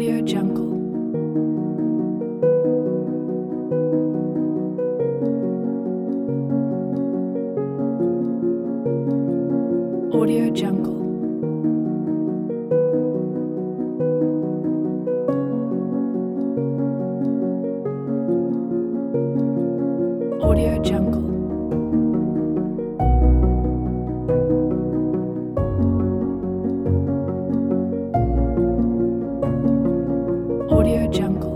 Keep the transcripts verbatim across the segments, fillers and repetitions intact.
Audio Jungle. Audio Jungle. Audio Jungle. Audio Jungle.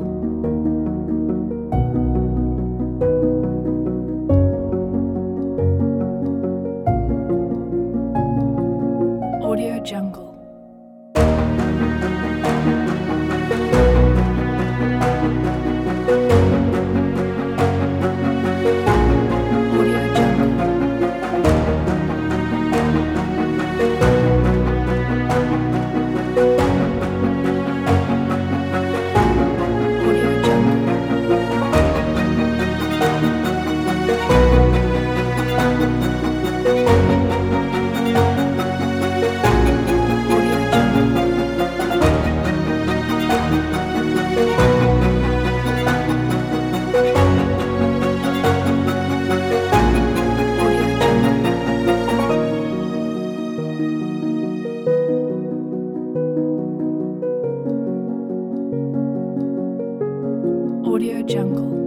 Audio Jungle. Audio Jungle. Audio Jungle. Audio Jungle. Audio Jungle. Audio Jungle.